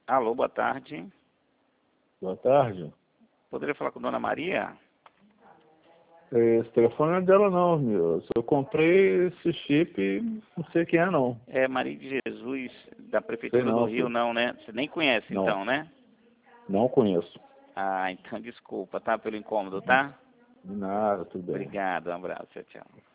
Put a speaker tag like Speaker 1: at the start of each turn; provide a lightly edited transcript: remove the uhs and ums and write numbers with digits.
Speaker 1: Alô, boa tarde.
Speaker 2: Boa tarde.
Speaker 1: Poderia falar com Dona Maria?
Speaker 2: Esse telefone não é dela não, meu. Eu comprei esse chip, não sei quem é não.
Speaker 1: É Maria de Jesus, da
Speaker 2: Sei
Speaker 1: Prefeitura do
Speaker 2: não,
Speaker 1: Rio,
Speaker 2: filho.
Speaker 1: não, né? Você nem conhece
Speaker 2: Não,
Speaker 1: então, né?
Speaker 2: não conheço.
Speaker 1: Ah, então desculpa, tá? Pelo incômodo, tá?
Speaker 2: De nada, tudo bem.
Speaker 1: Obrigado, um abraço, tchau, tchau.